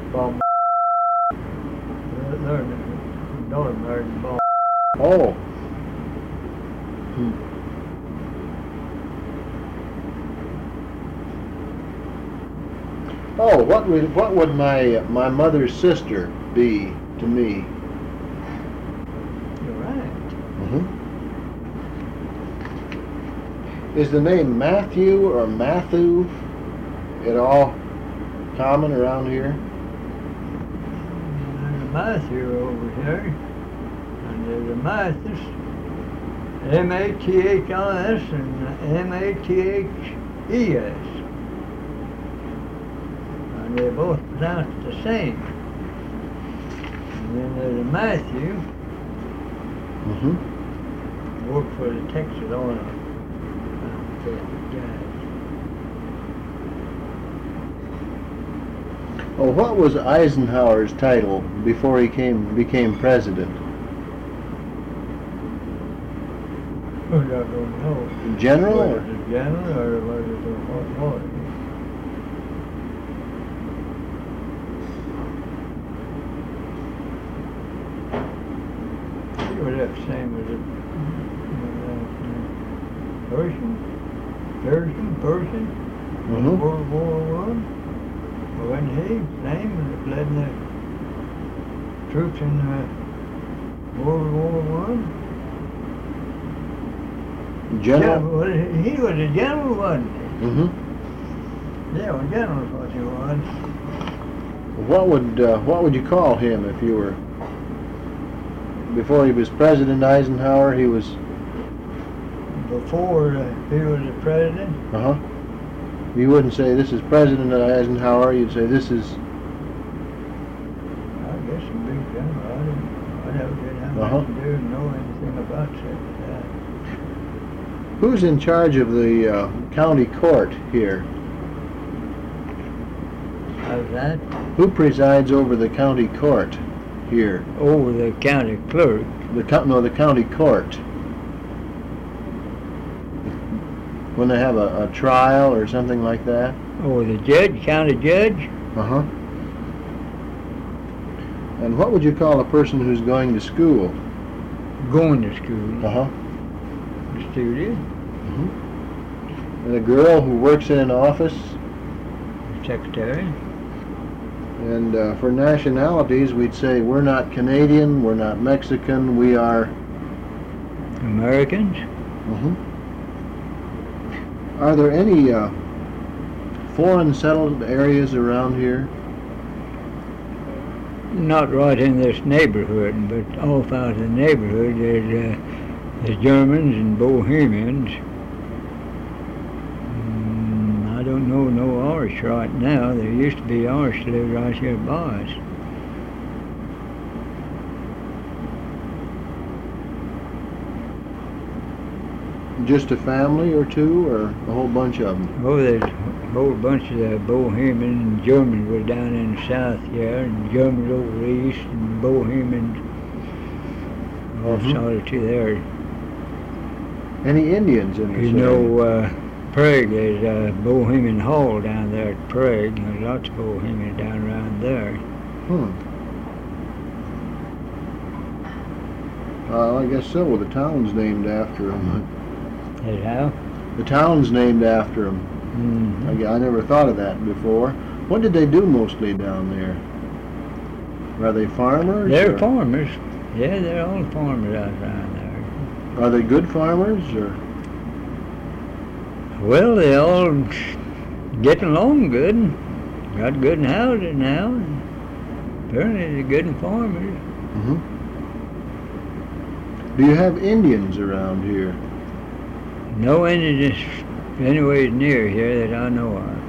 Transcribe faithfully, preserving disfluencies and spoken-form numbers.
Bomb. Learned Northern learned bomb. Oh. Hmm. Oh, what would what would my my mother's sister be to me? You're right. Mm-hmm. Is the name Matthew or Matthew at all common around here? There's a Matthew over here, and there's a Mathis, M A T H I S and M A T H E S. And they're both pronounced the same. And then there's a Matthew, Mm-hmm. worked for the Texas oil outfit guys. Oh, what was Eisenhower's title before he came became president? Oh, I don't know. General? Was Or? it a general or was it a what was it? He was that same as a Persian, Persian, Persian, Mm-hmm. World War One. When he name was led the troops in uh, World War One. General. Yeah, he was a general, wasn't he? Mm-hmm. Yeah, well, general is what he was. What would uh, what would you call him if you were before he was President Eisenhower? He was. Before uh, he was the president, Uh huh. You wouldn't say this is President Eisenhower. You'd say this is. I guess a big general. I didn't, I never did have Uh-huh. nothing to do and know anything about such that. Who's in charge of the uh, county court here? How's that? Who presides over the county court here? Oh, the county clerk. The co- no, the county court. When they have a, a trial or something like that. Oh, the judge, county judge. Uh huh. And what would you call a person who's going to school? Going to school. Uh huh. Student. Mm-hmm. And a girl who works in an office. Secretary. And uh, for nationalities, we'd say we're not Canadian, we're not Mexican, we are. Americans. Mm-hmm. Are there any uh, foreign settled areas around here? Not right in this neighborhood, but off out of the neighborhood there's uh, the Germans and Bohemians. Mm, I don't know no Irish right now. There used to be Irish lived right here by us. Just a family or two, or a whole bunch of them? Oh, there's a whole bunch of the Bohemians and Germans were down in the south here, and Germans over east, and Bohemians off Mhm. side of to there. Any Indians in this You area? know, uh, Prague, there's a Bohemian Hall down there at Prague. There's lots of Bohemians down around there. Hmm. Uh, I guess so. The town's named after them. Is how? The town's named after them. Mm-hmm. I, I never thought of that before. What did they do mostly down there? Are they farmers? They're or- farmers. Yeah, they're all farmers out around there. Are they good farmers, or? Well, they all getting along good. Got good houses now. And apparently they're good farmers. Mm-hmm. Do you have Indians around here? No Indians anywhere near here that I know of.